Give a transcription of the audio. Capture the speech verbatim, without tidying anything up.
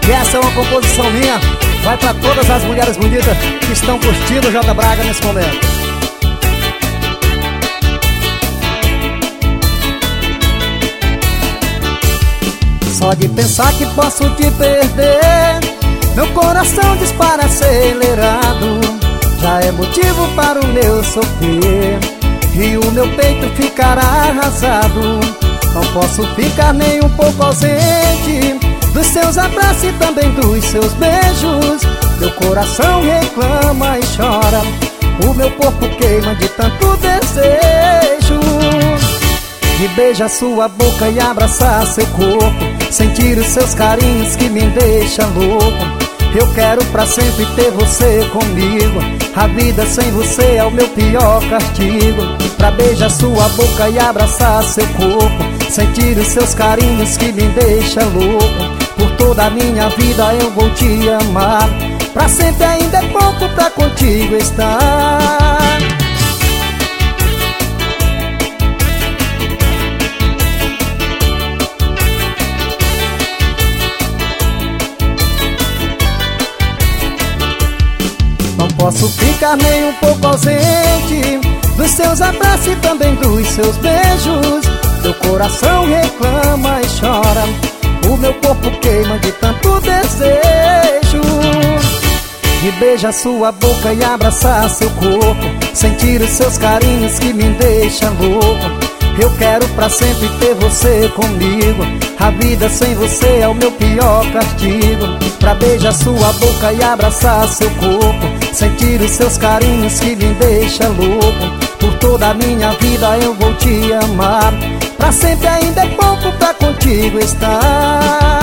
E essa é uma composição minha, vai pra todas as mulheres bonitas que estão curtindo o J Braga nesse momento. Só de pensar que posso te perder, meu coração dispara acelerado. Já é motivo para o meu sofrer, e o meu peito ficará arrasado. Não posso ficar nem um pouco ausente dos seus abraços e também dos seus beijos. Meu coração reclama e chora, o meu corpo queima de tanto desejo. De beijar sua boca e abraçar seu corpo, sentir os seus carinhos que me deixam louco. Eu quero pra sempre ter você comigo, a vida sem você é o meu pior castigo. Pra beijar sua boca e abraçar seu corpo, sentir os seus carinhos que me deixam louco. Por toda a minha vida eu vou te amar, pra sempre ainda é pouco pra contigo estar. Não posso ficar nem um pouco ausente dos seus abraços e também dos seus beijos. Meu coração reclama e chora, o meu corpo queima de tanto desejo. De beijar sua boca e abraçar seu corpo, sentir os seus carinhos que me deixam louco. Eu quero pra sempre ter você comigo, a vida sem você é o meu pior castigo. Pra beijar sua boca e abraçar seu corpo, sentir os seus carinhos que me deixam louco. Por toda a minha vida eu vou te amar, pra sempre ainda é pouco pra contigo estar.